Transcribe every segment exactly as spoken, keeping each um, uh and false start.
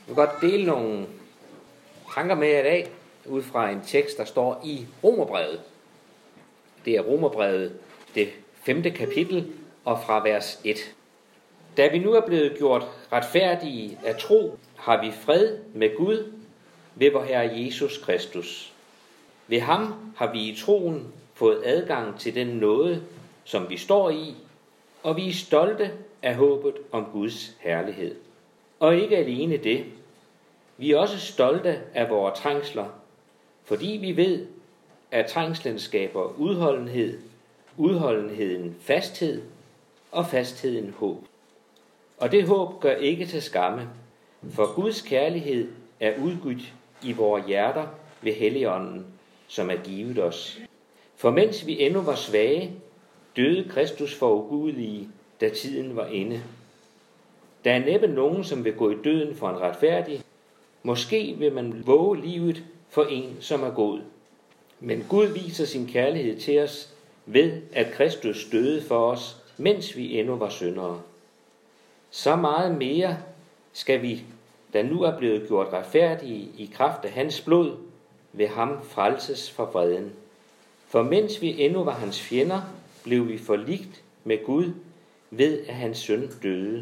Jeg vil godt dele nogle tanker med jer i dag, ud fra en tekst, der står i Romerbrevet. Det er Romerbrevet, det femte kapitel, og fra vers et. Da vi nu er blevet gjort retfærdige af tro, har vi fred med Gud ved vor Herre Jesus Kristus. Ved ham har vi i troen fået adgang til den nåde, som vi står i, og vi er stolte af håbet om Guds herlighed. Og ikke alene det. Vi er også stolte af vores trængsler, fordi vi ved, at trængslen skaber udholdenhed, udholdenheden fasthed, og fastheden håb. Og det håb gør ikke til skamme, for Guds kærlighed er udgydt i vores hjerter ved Helligånden, som er givet os. For mens vi endnu var svage, døde Kristus for ugudelige, da tiden var inde. Der er næppe nogen, som vil gå i døden for en retfærdig. Måske vil man våge livet for en, som er god. Men Gud viser sin kærlighed til os ved, at Kristus døde for os, mens vi endnu var syndere. Så meget mere skal vi, der nu er blevet gjort retfærdige i kraft af hans blod, ved ham frelses fra vreden. For mens vi endnu var hans fjender, blev vi forligt med Gud ved, at hans søn døde.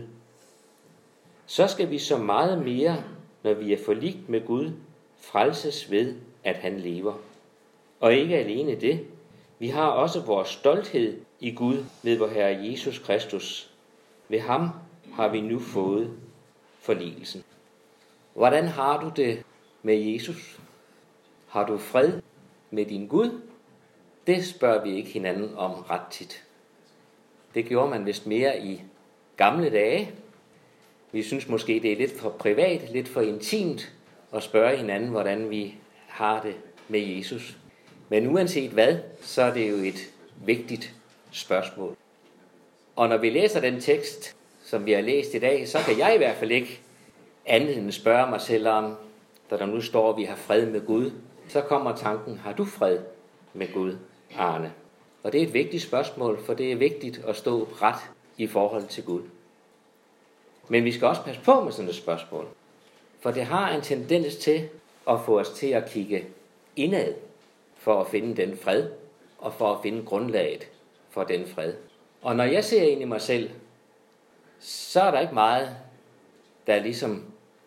Så skal vi så meget mere, når vi er forligt med Gud, frelses ved, at han lever. Og ikke alene det, vi har også vores stolthed i Gud ved vor Herre Jesus Kristus. Ved ham har vi nu fået forligelsen. Hvordan har du det med Jesus? Har du fred med din Gud? Det spørger vi ikke hinanden om ret tit. Det gjorde man vist mere i gamle dage. Vi synes måske, det er lidt for privat, lidt for intimt at spørge hinanden, hvordan vi har det med Jesus. Men uanset hvad, så er det jo et vigtigt spørgsmål. Og når vi læser den tekst, som vi har læst i dag, så kan jeg i hvert fald ikke andet end spørge mig selv om, da der nu står, at vi har fred med Gud, så kommer tanken, har du fred med Gud, Arne? Og det er et vigtigt spørgsmål, for det er vigtigt at stå ret i forhold til Gud. Men vi skal også passe på med sådan et spørgsmål, for det har en tendens til at få os til at kigge indad, for at finde den fred, og for at finde grundlaget for den fred. Og når jeg ser ind i mig selv, så er der ikke meget, der ligesom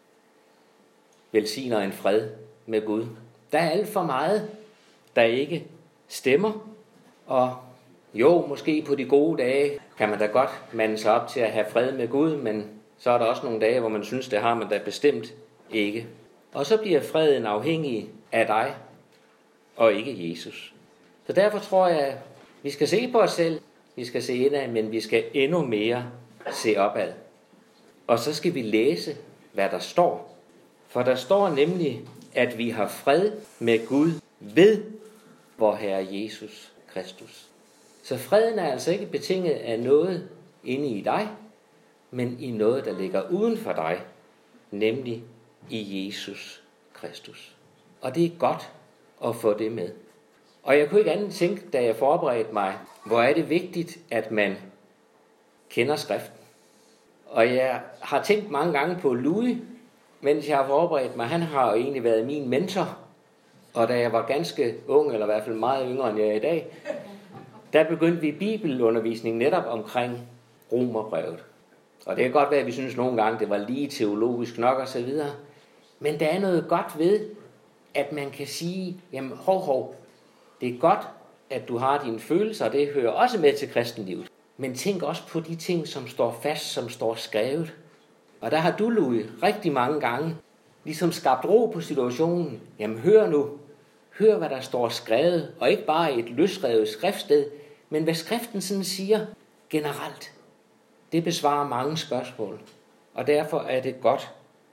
velsigner en fred med Gud. Der er alt for meget, der ikke stemmer, og jo, måske på de gode dage kan man da godt mande sig op til at have fred med Gud, men så er der også nogle dage, hvor man synes, det har man da bestemt ikke. Og så bliver freden afhængig af dig, og ikke Jesus. Så derfor tror jeg, at vi skal se på os selv, vi skal se indad, men vi skal endnu mere se opad. Og så skal vi læse, hvad der står. For der står nemlig, at vi har fred med Gud ved vor Herre Jesus Kristus. Så freden er altså ikke betinget af noget inde i dig, men i noget, der ligger uden for dig, nemlig i Jesus Kristus. Og det er godt at få det med. Og jeg kunne ikke andet tænke, da jeg forberedte mig, hvor er det vigtigt, at man kender skriften. Og jeg har tænkt mange gange på Louis, mens jeg har forberedt mig. Han har jo egentlig været min mentor. Og da jeg var ganske ung, eller i hvert fald meget yngre end jeg er i dag, der begyndte vi bibelundervisning netop omkring Romerbrevet. Og det kan godt være, at vi synes nogle gange, det var lige teologisk nok og så videre. Men der er noget godt ved, at man kan sige, jamen hov, hov, det er godt, at du har dine følelser, og det hører også med til kristenlivet. Men tænk også på de ting, som står fast, som står skrevet. Og der har du, Louis, rigtig mange gange ligesom skabt ro på situationen. Jamen hør nu, hør hvad der står skrevet, og ikke bare et løsrevet skriftsted, men hvad skriften sådan siger generelt. Det besvarer mange spørgsmål, og derfor er det godt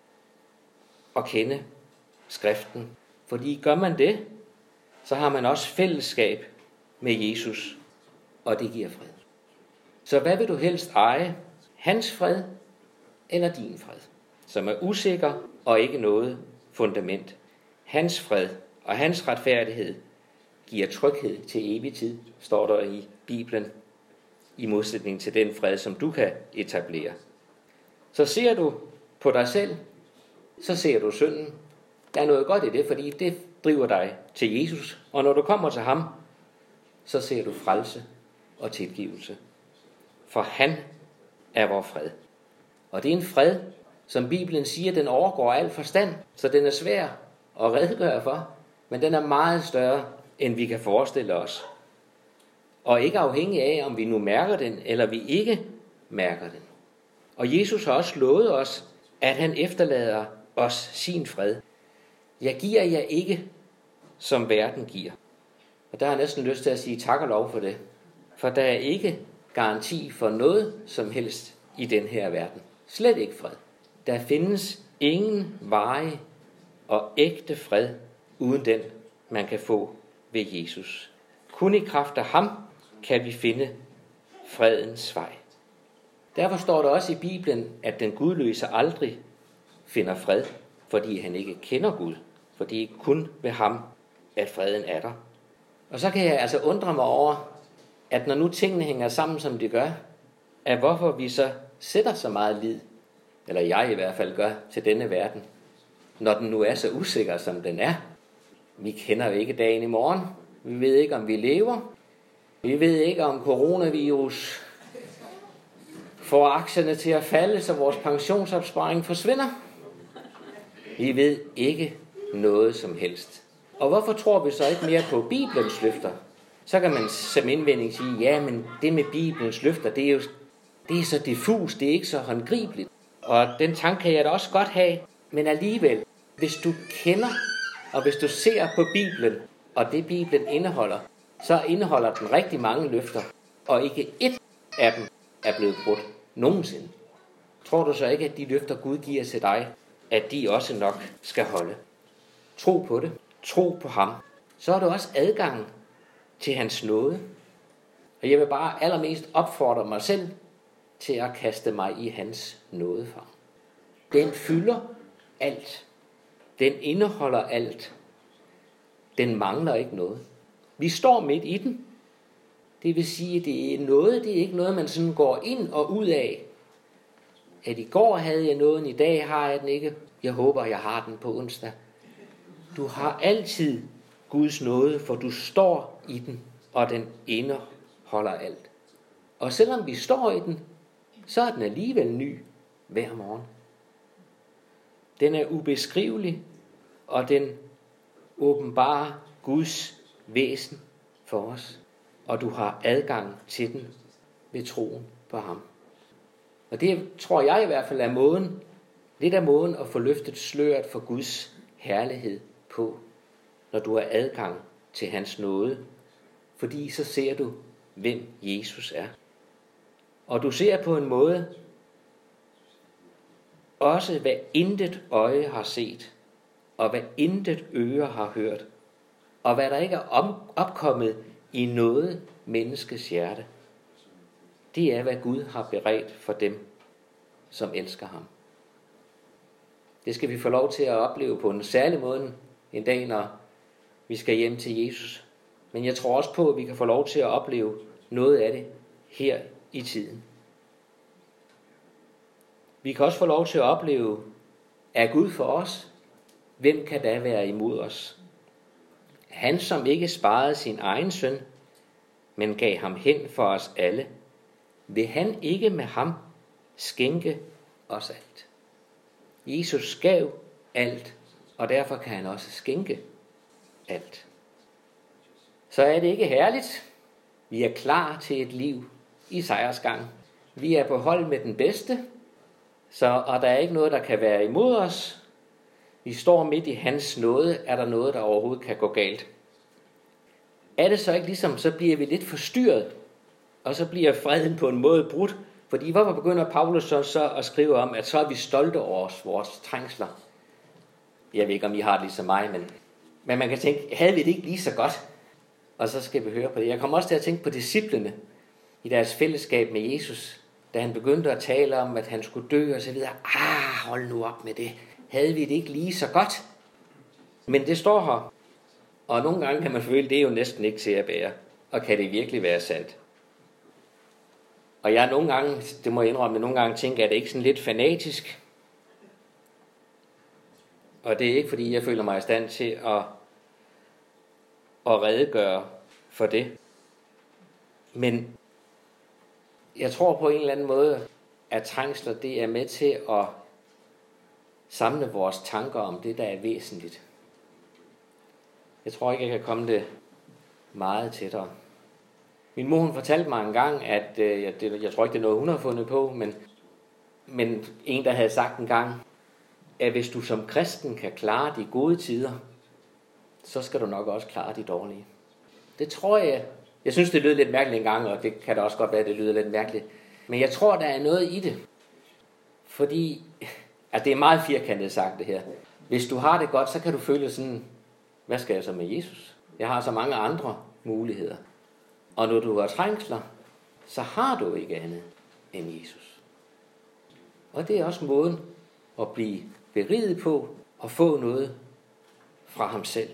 at kende skriften. Fordi gør man det, så har man også fællesskab med Jesus, og det giver fred. Så hvad vil du helst eje? Hans fred eller din fred? Som er usikker og ikke noget fundament. Hans fred og hans retfærdighed giver tryghed til evig tid, står der i Bibelen, i modsætning til den fred, som du kan etablere. Så ser du på dig selv, så ser du synden. Der er noget godt i det, fordi det driver dig til Jesus. Og når du kommer til ham, så ser du frelse og tilgivelse. For han er vor fred. Og det er en fred, som Bibelen siger, den overgår al forstand, så den er svær at redegøre for, men den er meget større, end vi kan forestille os. Og ikke afhængig af, om vi nu mærker den, eller vi ikke mærker den. Og Jesus har også lovet os, at han efterlader os sin fred. Jeg giver jer ikke, som verden giver. Og der har jeg næsten lyst til at sige tak og lov for det. For der er ikke garanti for noget som helst i den her verden. Slet ikke fred. Der findes ingen varig og ægte fred, uden den man kan få ved Jesus. Kun i kraft af ham kan vi finde fredens vej. Derfor står der også i Bibelen, at den gudløse aldrig finder fred, fordi han ikke kender Gud. Fordi kun ved ham, at freden er der. Og så kan jeg altså undre mig over, at når nu tingene hænger sammen, som de gør, at hvorfor vi så sætter så meget lid, eller jeg i hvert fald gør, til denne verden, når den nu er så usikker, som den er. Vi kender jo ikke dagen i morgen. Vi ved ikke, om vi lever. Vi ved ikke, om coronavirus får aktierne til at falde, så vores pensionsopsparing forsvinder. Vi ved ikke noget som helst. Og hvorfor tror vi så ikke mere på Bibelens løfter? Så kan man som indvending sige, ja, men det med Bibelens løfter, det er jo det er så diffus, det er ikke så håndgribeligt. Og den tanke kan jeg da også godt have, men alligevel, hvis du kender, og hvis du ser på Bibelen, og det Bibelen indeholder, så indeholder den rigtig mange løfter, og ikke ét af dem er blevet brudt nogensinde. Tror du så ikke, at de løfter Gud giver til dig, at de også nok skal holde? Tro på det. Tro på ham. Så er der også adgang til hans nåde. Og jeg vil bare allermest opfordre mig selv til at kaste mig i hans nådefavn. Den fylder alt. Den indeholder alt. Den mangler ikke noget. Vi står midt i den. Det vil sige, at det er noget, det er ikke noget, man sådan går ind og ud af. At i går havde jeg nåden, i dag har jeg den ikke. Jeg håber, jeg har den på onsdag. Du har altid Guds nåde, for du står i den, og den indeholder alt. Og selvom vi står i den, så er den alligevel ny hver morgen. Den er ubeskrivelig, og den åbenbarer Guds væsen for os. Og du har adgang til den ved troen på ham. Og det tror jeg i hvert fald er måden, lidt af måden at få løftet sløret for Guds herlighed på, når du har adgang til hans nåde. Fordi så ser du, hvem Jesus er. Og du ser på en måde også, hvad intet øje har set, og hvad intet øre har hørt, og hvad der ikke er opkommet i noget menneskes hjerte. Det er, hvad Gud har beredt for dem, som elsker ham. Det skal vi få lov til at opleve på en særlig måde en dag, når vi skal hjem til Jesus. Men jeg tror også på, at vi kan få lov til at opleve noget af det her i tiden. Vi kan også få lov til at opleve, er Gud for os? Hvem kan da være imod os? Han, som ikke sparede sin egen søn, men gav ham hen for os alle, vil han ikke med ham skænke os alt? Jesus gav alt, og derfor kan han også skænke alt. Så er det ikke herligt? Vi er klar til et liv i sejrsgang. Vi er på hold med den bedste, så, og der er ikke noget, der kan være imod os. Vi står midt i hans nåde. Er der noget, der overhovedet kan gå galt? Er det så ikke ligesom, så bliver vi lidt forstyrret, og så bliver freden på en måde brudt? Fordi hvorfor begynder Paulus så, så at skrive om, at så er vi stolte over os, vores trængsler? Jeg ved ikke, om I har det ligesom mig, men, men man kan tænke, havde vi det ikke lige så godt? Og så skal vi høre på det. Jeg kommer også til at tænke på disciplene i deres fællesskab med Jesus, da han begyndte at tale om, at han skulle dø og så videre. Ah, hold nu op med det. Havde vi det ikke lige så godt? Men det står her. Og nogle gange kan man føle, det er jo næsten ikke til at bære. Og kan det virkelig være sandt? Og jeg nogle gange, det må jeg indrømme, nogle gange tænker, at det ikke sådan lidt fanatisk. Og det er ikke, fordi jeg føler mig i stand til at, at redegøre for det. Men jeg tror på en eller anden måde, at trængsler det er med til at samle vores tanker om det, der er væsentligt. Jeg tror ikke, jeg kan komme det meget tættere. Min mor hun fortalte mig en gang, at øh, jeg, det, jeg tror ikke, det er noget, hun har fundet på, men, men en, der havde sagt en gang, at hvis du som kristen kan klare de gode tider, så skal du nok også klare de dårlige. Det tror jeg. Jeg synes, det lyder lidt mærkeligt en gang, og det kan da også godt være, at det lyder lidt mærkeligt. Men jeg tror, der er noget i det. Fordi, at det er meget firkantet sagt det her. Hvis du har det godt, så kan du føle sådan, hvad skal jeg så med Jesus? Jeg har så mange andre muligheder. Og når du har trængsler, så har du ikke andet end Jesus. Og det er også måden at blive beriget på og få noget fra ham selv.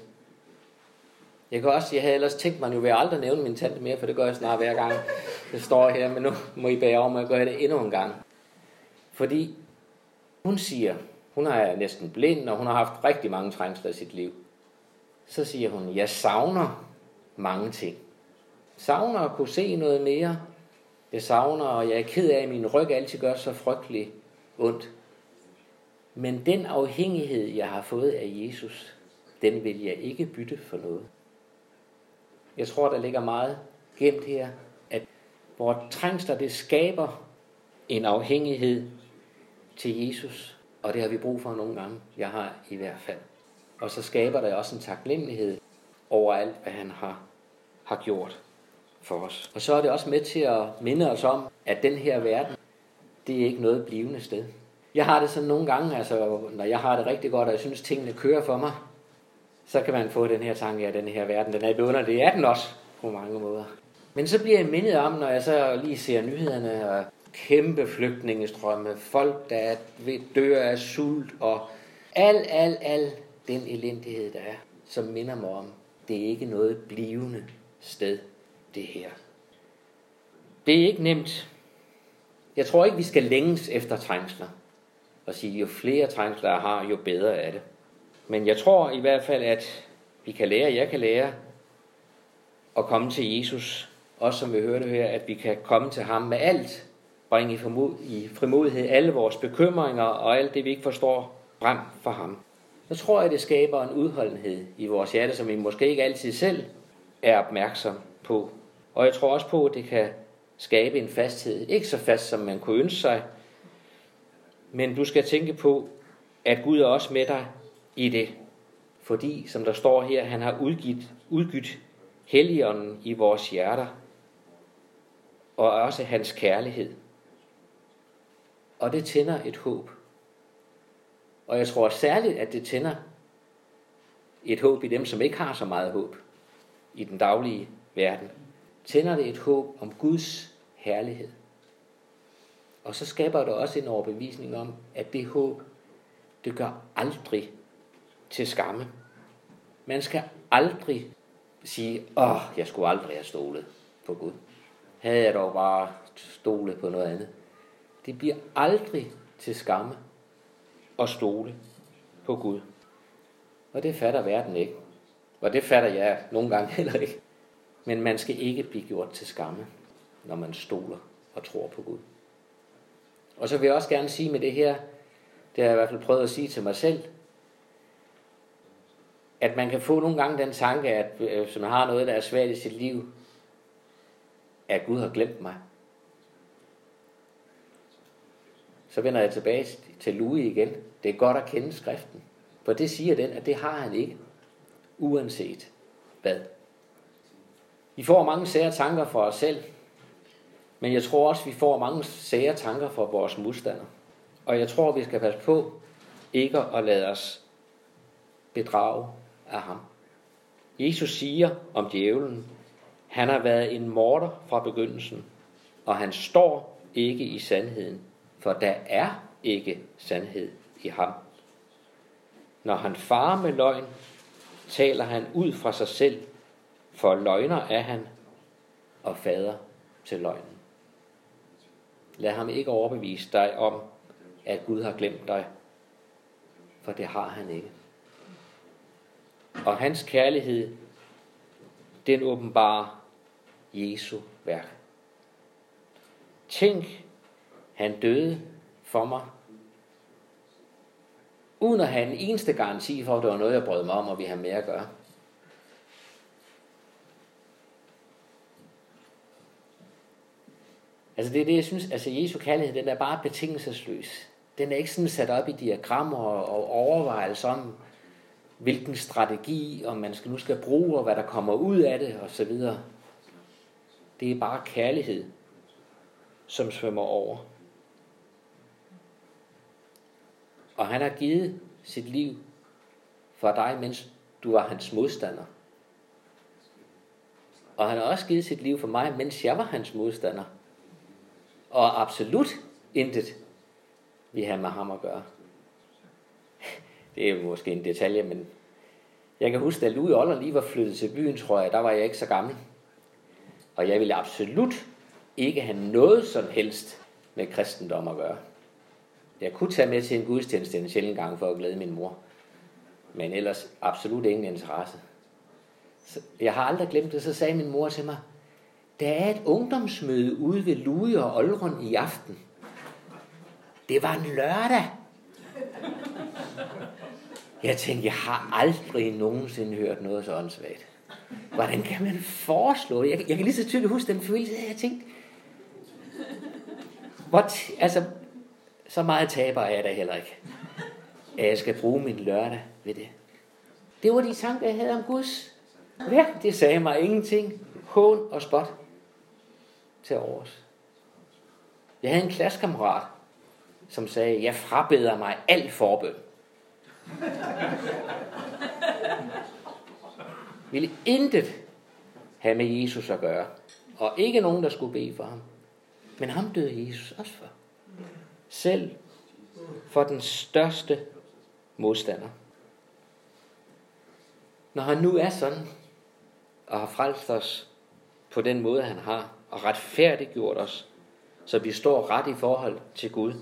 Jeg kan også, jeg havde ellers tænkt mig, nu vil jeg aldrig nævne min tante mere, for det gør jeg snart hver gang, det står her, men nu må I bære om, at jeg gør det endnu en gang. Fordi hun siger, hun er næsten blind, og hun har haft rigtig mange trængsler i sit liv. Så siger hun, jeg savner mange ting. Savner at kunne se noget mere. Jeg savner, og jeg er ked af, at min ryg altid gør så frygtelig ondt. Men den afhængighed, jeg har fået af Jesus, den vil jeg ikke bytte for noget. Jeg tror, der ligger meget gemt her, at vores trængsler, det skaber en afhængighed til Jesus, og det har vi brug for nogle gange. Jeg har i hvert fald. Og så skaber der også en taknemmelighed over alt, hvad han har, har gjort for os. Og så er det også med til at minde os om, at den her verden, det er ikke noget blivende sted. Jeg har det sådan nogle gange, altså når jeg har det rigtig godt, og jeg synes, tingene kører for mig, så kan man få den her tanke, at den her verden, den er beundret. Det er den også på mange måder. Men så bliver jeg mindet om, når jeg så lige ser nyhederne, og kæmpe flygtningestrømme, folk, der er ved dør af sult, og al, al, al den elendighed, der er, som minder mig om, det er ikke noget blivende sted, det her. Det er ikke nemt. Jeg tror ikke, vi skal længes efter trængsler, og sige, jo flere trængsler jeg har, jo bedre er det. Men jeg tror i hvert fald, at vi kan lære, jeg kan lære, at komme til Jesus, også som vi hørte her, at vi kan komme til ham med alt, bringe i, formod, i frimodighed alle vores bekymringer og alt det, vi ikke forstår, frem for ham. Så tror jeg, det skaber en udholdenhed i vores hjerte, som vi måske ikke altid selv er opmærksom på. Og jeg tror også på, at det kan skabe en fasthed. Ikke så fast, som man kunne ønske sig, men du skal tænke på, at Gud er også med dig i det. Fordi, som der står her, han har udgivet, udgivet Helligånden i vores hjerter, og også hans kærlighed. Og det tænder et håb. Og jeg tror særligt, at det tænder et håb i dem, som ikke har så meget håb i den daglige verden. Tænder det et håb om Guds herlighed. Og så skaber det også en overbevisning om, at det håb, det gør aldrig til skamme. Man skal aldrig sige, åh, jeg skulle aldrig have stolet på Gud. Havde jeg dog bare stolet på noget andet. Det bliver aldrig til skamme at stole på Gud. Og det fatter verden ikke. Og det fatter jeg nogle gange heller ikke. Men man skal ikke blive gjort til skamme, når man stoler og tror på Gud. Og så vil jeg også gerne sige med det her, det har jeg i hvert fald prøvet at sige til mig selv, at man kan få nogle gange den tanke, at hvis man har noget, der er svært i sit liv, at Gud har glemt mig. Så vender jeg tilbage til Louis igen. Det er godt at kende skriften. For det siger den, at det har han ikke. Uanset hvad. Vi får mange sære tanker for os selv. Men jeg tror også, vi får mange sære tanker for vores modstandere. Og jeg tror, vi skal passe på ikke at lade os bedrage af ham. Jesus siger om djævlen, han har været en morder fra begyndelsen, og han står ikke i sandheden, for der er ikke sandhed i ham. Når han farer med løgn, taler han ud fra sig selv, for løgner er han og fader til løgnen. Lad ham ikke overbevise dig om, at Gud har glemt dig. for det har han ikke. Og hans kærlighed, den åbenbarer Jesu værk. Tænk, han døde for mig, uden at have en eneste garanti for, at det var noget, jeg brød mig om, og vi har mere at gøre. Altså det er det, jeg synes, altså Jesu kærlighed, den er bare betingelsesløs. Den er ikke sådan sat op i diagrammer og overvejelser om, hvilken strategi, om man skal, nu skal bruge, og hvad der kommer ud af det, og så videre. Det er bare kærlighed, som svømmer over. Og han har givet sit liv for dig, mens du var hans modstander. Og han har også givet sit liv for mig, mens jeg var hans modstander. Og absolut intet vi har med ham at gøre. Det er måske en detalje, men jeg kan huske, at Louis Oller lige var flyttet til byen, tror jeg, der var jeg ikke så gammel. Og jeg ville absolut ikke have noget som helst med kristendom at gøre. Jeg kunne tage med til en gudstjeneste en sjældent gang for at glæde min mor. Men ellers absolut ingen interesse. Så jeg har aldrig glemt det, så sagde min mor til mig, der er et ungdomsmøde ude ved Louis og Olron i aften. Det var en lørdag. Jeg tænkte, jeg har aldrig nogensinde hørt noget så åndssvagt. Hvordan kan man foreslå det? Jeg, jeg kan lige så tydeligt huske den følelse, jeg tænkte, what? Altså, så meget taber er jeg da heller ikke, at jeg skal bruge min lørdag ved det. Det var de tanker, jeg havde om Guds værk. Det sagde mig ingenting. Hån og spot til overs. Jeg havde en klassekammerat, som sagde, jeg frabeder mig al forbøn. Ville intet have med Jesus at gøre. Og ikke nogen, der skulle bede for ham. Men ham døde Jesus også for. Selv for den største modstander. Når han nu er sådan, og har frelst os på den måde, han har, og retfærdiggjort os, så vi står ret i forhold til Gud,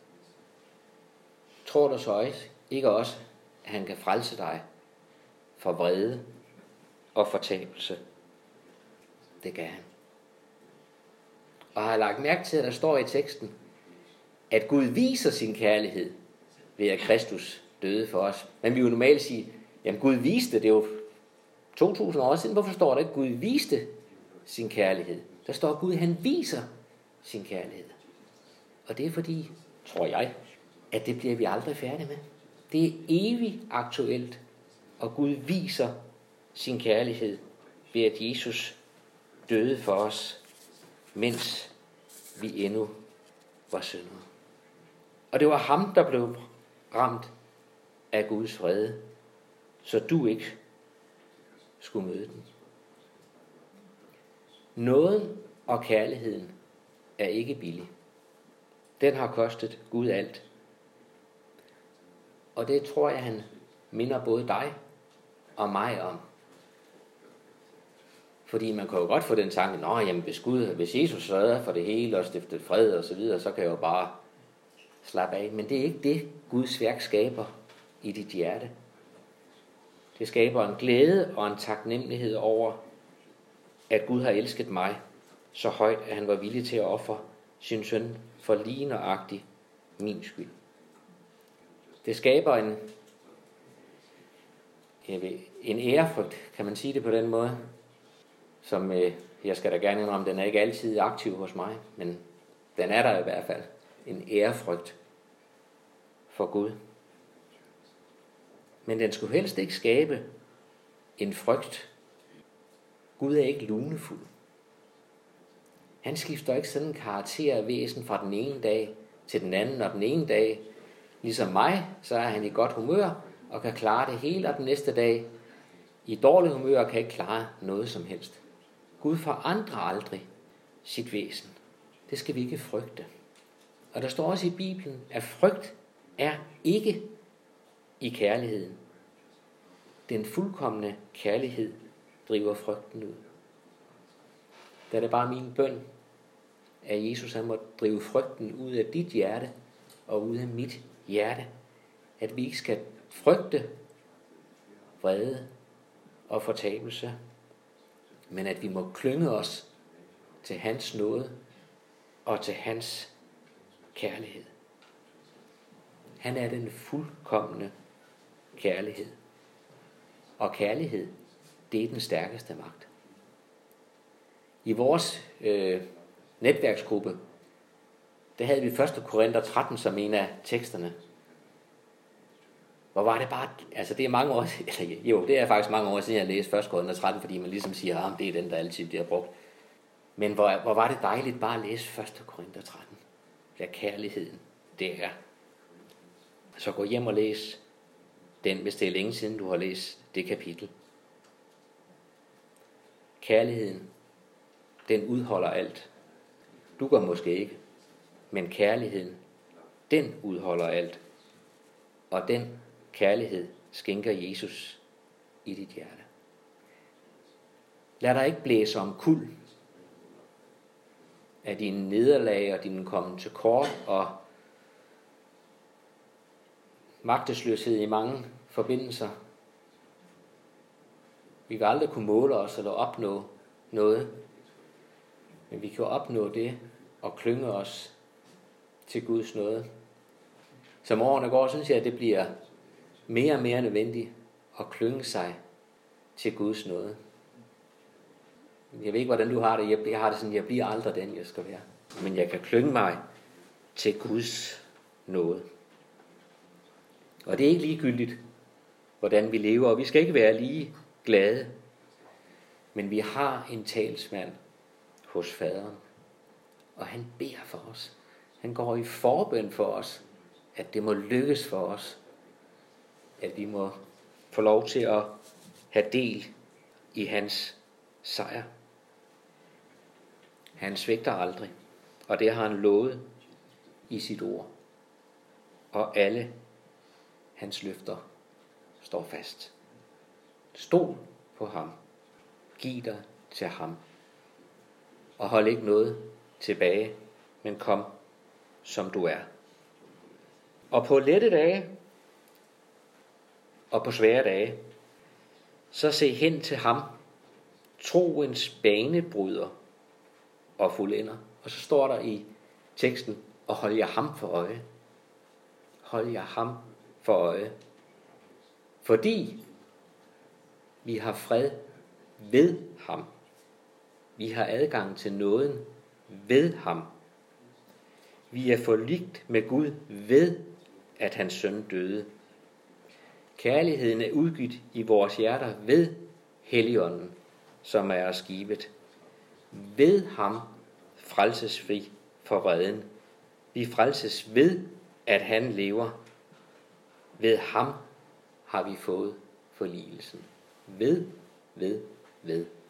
tror du så ikke også, at han kan frelse dig for vrede og fortabelse? Det kan han. Og har jeg lagt mærke til, at der står i teksten, at Gud viser sin kærlighed ved at Kristus døde for os. Men vi vil jo normalt sige, jamen Gud viste, det er jo to tusind år siden. Hvorfor står der ikke, at Gud viste sin kærlighed? Der står, at Gud han viser sin kærlighed. Og det er fordi, tror jeg, at det bliver vi aldrig færdige med. Det er evigt aktuelt, og Gud viser sin kærlighed ved at Jesus døde for os, mens vi endnu var syndere. Og det var ham, der blev ramt af Guds vrede, så du ikke skulle møde den. Nåden og kærligheden er ikke billig. Den har kostet Gud alt. Og det tror jeg, han minder både dig og mig om. Fordi man kan jo godt få den tanke, nå, jamen hvis Gud, hvis Jesus sørger for det hele og stiftet fred og så videre, så kan jeg jo bare slappe af. Men det er ikke det, Guds værk skaber i dit hjerte. Det skaber en glæde og en taknemmelighed over, at Gud har elsket mig så højt, at han var villig til at ofre sin søn for lige nøjagtigt min skyld. Det skaber en, en ærefrygt, kan man sige det på den måde, som øh, jeg skal da gerne indrømme, den er ikke altid aktiv hos mig, men den er der i hvert fald. En ærefrygt for Gud. Men den skulle helst ikke skabe en frygt. Gud er ikke lunefuld. Han skifter ikke sådan en karakter af væsen fra den ene dag til den anden, og den ene dag, ligesom mig, så er han i godt humør og kan klare det hele, og den næste dag i dårlig humør og kan ikke klare noget som helst. Gud forandrer aldrig sit væsen. Det skal vi ikke frygte. Og der står også i Bibelen, at frygt er ikke i kærligheden. Den fuldkomne kærlighed driver frygten ud. Der er det bare min bøn, at Jesus han må drive frygten ud af dit hjerte og ud af mit hjerte. at vi ikke skal frygte vrede og fortabelse, men at vi må klynge os til hans nåde og til hans kærlighed. Han er den fuldkomne kærlighed. Og kærlighed, det er den stærkeste magt. I vores øh, netværksgruppe, der havde vi første Korinther tretten som en af teksterne. Hvor var det bare, altså det er mange år, eller jo, det er faktisk mange år siden, jeg læste første Korinther tretten, fordi man ligesom siger, at det er den, der altid bliver brugt. Men hvor, hvor var det dejligt bare at læse første Korinther tretten. Hvad kærligheden det er. Så gå hjem og læs den, hvis det er længe siden, du har læst det kapitel. Kærligheden, den udholder alt. Du gør måske ikke, men kærligheden, den udholder alt. Og den kærlighed skænker Jesus i dit hjerte. Lad dig ikke blæse om kul af dine nederlag og dine komme til kort og magtesløshed i mange forbindelser. Vi vil aldrig kunne måle os eller opnå noget, men vi kan opnå det og klynge os til Guds nåde. Som årene går, synes jeg, at det bliver mere og mere nødvendigt at klynge sig til Guds nåde. Jeg ved ikke, hvordan du har det. Jeg har det sådan, jeg bliver aldrig den, jeg skal være. Men jeg kan klynge mig til Guds nåde. Og det er ikke ligegyldigt, hvordan vi lever, og vi skal ikke være lige glade. Men vi har en talsmand hos faderen, og han beder for os. Han går i forbøn for os, at det må lykkes for os, at vi må få lov til at have del i hans sejr. Han svigter aldrig, og det har han lovet i sit ord. Og alle hans løfter står fast. Stol på ham. Giv dig til ham. Og hold ikke noget tilbage, men kom som du er. Og på lette dage og på svære dage, så se hen til ham, troens banebryder og fuldender. Og så står der i teksten, og hold jer ham for øje. Hold jer ham for øje. Fordi vi har fred ved ham. Vi har adgang til nåden ved ham. Vi er forligt med Gud ved, at hans søn døde. Kærligheden er udgivet i vores hjerter ved Helligånden, som er os givet. Ved ham frelses vi for vreden. Vi frelses ved, at han lever. Ved ham har vi fået forligelsen. Ved, ved, ved.